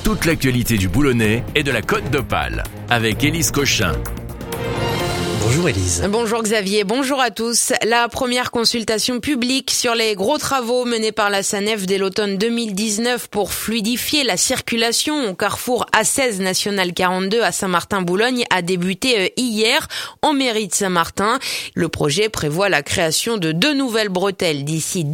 Toute l'actualité du Boulonnais et de la Côte d'Opale avec Élise Cochin. Bonjour Élise. Bonjour Xavier, bonjour à tous. La première consultation publique sur les gros travaux menés par la SANEF dès l'automne 2019 pour fluidifier la circulation au carrefour A16 National 42 à Saint-Martin-Boulogne a débuté hier en mairie de Saint-Martin. Le projet prévoit la création de 2 nouvelles bretelles d'ici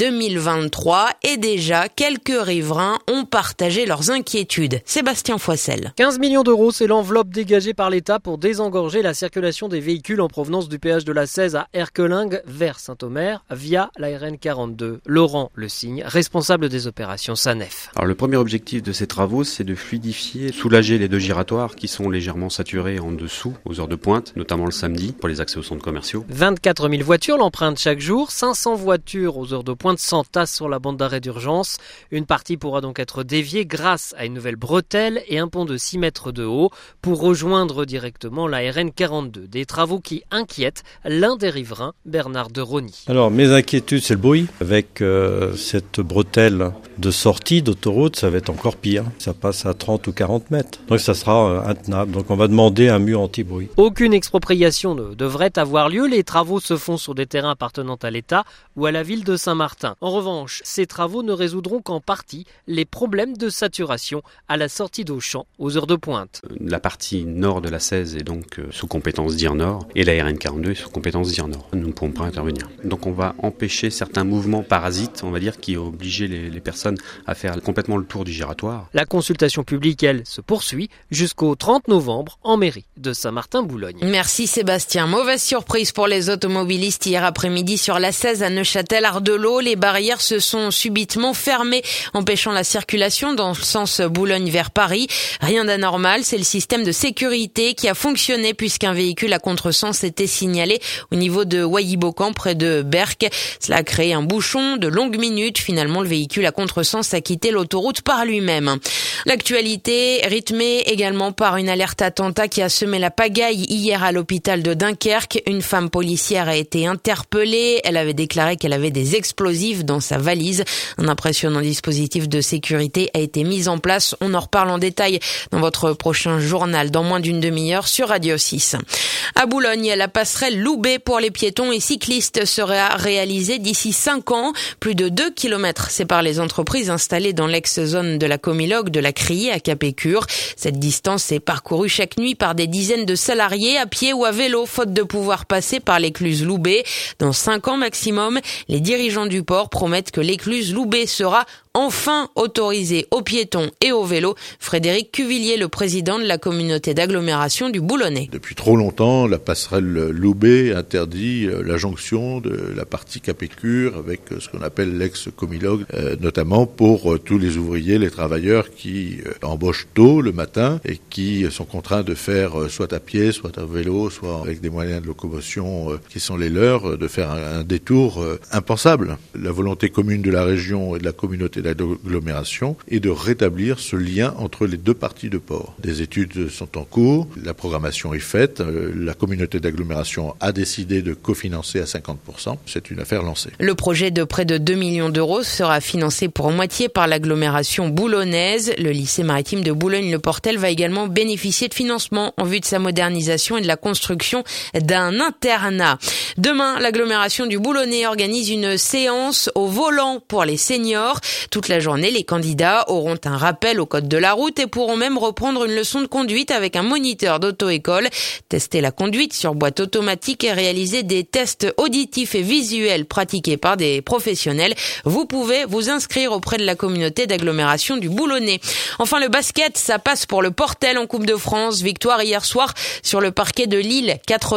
2023 et déjà quelques riverains ont partagé leurs inquiétudes. Sébastien Foissel. 15 millions d'euros, c'est l'enveloppe dégagée par l'État pour désengorger la circulation des véhicules en provenance du péage de la 16 à Erquelingue vers Saint-Omer via la RN 42. Laurent Le Signe, responsable des opérations SANEF. Alors le premier objectif de ces travaux, c'est de fluidifier, soulager les 2 giratoires qui sont légèrement saturés en dessous aux heures de pointe, notamment le samedi pour les accès aux centres commerciaux. 24 000 voitures l'empruntent chaque jour, 500 voitures aux heures de pointe s'entassent sur la bande d'arrêt d'urgence. Une partie pourra donc être déviée grâce à une nouvelle bretelle et un pont de 6 mètres de haut pour rejoindre directement la RN 42. Des travaux qui inquiète l'un des riverains, Bernard de Rony. Alors mes inquiétudes, c'est le bruit. Avec cette bretelle de sortie d'autoroute, ça va être encore pire. Ça passe à 30 ou 40 mètres. Donc ça sera intenable. Donc on va demander un mur anti-bruit. Aucune expropriation ne devrait avoir lieu. Les travaux se font sur des terrains appartenant à l'État ou à la ville de Saint-Martin. En revanche, ces travaux ne résoudront qu'en partie les problèmes de saturation à la sortie d'Auchan aux heures de pointe. La partie nord de la 16 est donc sous compétence d'IR Nord et la RN 42 est sous compétence d'IR Nord. Nous ne pourrons pas intervenir. Donc on va empêcher certains mouvements parasites, on va dire, qui obligeaient les personnes à faire complètement le tour du giratoire. La consultation publique, elle, se poursuit jusqu'au 30 novembre en mairie de Saint-Martin-Boulogne. Merci Sébastien. Mauvaise surprise pour les automobilistes hier après-midi sur la 16 à Neuchâtel-Ardelot. Les barrières se sont subitement fermées, empêchant la circulation dans le sens Boulogne vers Paris. Rien d'anormal, c'est le système de sécurité qui a fonctionné puisqu'un véhicule à contresens était signalé au niveau de Wailly-Beaucamp près de Berck. Cela a créé un bouchon de longues minutes. Finalement, le véhicule à contresens a quitté l'autoroute par lui-même. L'actualité rythmée également par une alerte attentat qui a semé la pagaille hier à l'hôpital de Dunkerque. Une femme policière a été interpellée. Elle avait déclaré qu'elle avait des explosifs dans sa valise. Un impressionnant dispositif de sécurité a été mis en place. On en reparle en détail dans votre prochain journal dans moins d'une demi-heure sur Radio 6. À Boulogne, la passerelle Loubet pour les piétons et cyclistes sera réalisée d'ici 5 ans. Plus de 2 km séparent les entreprises installées dans l'ex-zone de la Comilogue de la Criée à Capécure. Cette distance est parcourue chaque nuit par des dizaines de salariés à pied ou à vélo, faute de pouvoir passer par l'écluse Loubet. Dans 5 ans maximum, les dirigeants du port promettent que l'écluse Loubet sera enfin autorisée aux piétons et aux vélos. Frédéric Cuvillier, le président de la communauté d'agglomération du Boulonnais. Depuis trop longtemps, la passerelle Loubet interdit la jonction de la partie Capécure avec ce qu'on appelle l'ex-Comilogue, notamment pour tous les ouvriers, les travailleurs qui embauchent tôt le matin et qui sont contraints de faire soit à pied, soit à vélo, soit avec des moyens de locomotion qui sont les leurs, de faire un détour impensable. La volonté commune de la région et de la communauté d'agglomération est de rétablir ce lien entre les 2 parties de port. Des études sont en cours, la programmation est faite, la communauté d'agglomération a décidé de cofinancer à 50%. C'est une affaire lancée. Le projet de près de 2 millions d'euros sera financé pour moitié par l'agglomération boulonnaise. Le lycée maritime de Boulogne-le-Portel va également bénéficier de financement en vue de sa modernisation et de la construction d'un internat. Demain, l'agglomération du Boulonnais organise une séance au volant pour les seniors. Toute la journée, les candidats auront un rappel au code de la route et pourront même reprendre une leçon de conduite avec un moniteur d'auto-école, tester la conduite sur boîte automatique et réaliser des tests auditifs et visuels pratiqués par des professionnels. Vous pouvez vous inscrire auprès de la communauté d'agglomération du Boulonnais. Enfin, le basket, ça passe pour le Portel en Coupe de France. Victoire hier soir sur le parquet de Lille,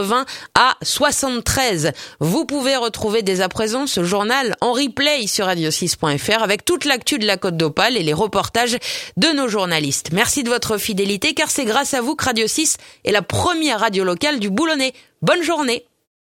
80-73. Vous pouvez retrouver dès à présent ce journal en replay sur radio6.fr avec toute l'actu de la Côte d'Opale et les reportages de nos journalistes. Merci de votre fidélité car c'est grâce à vous que Radio 6 est la première radio locale du Boulonnais. Bonne journée.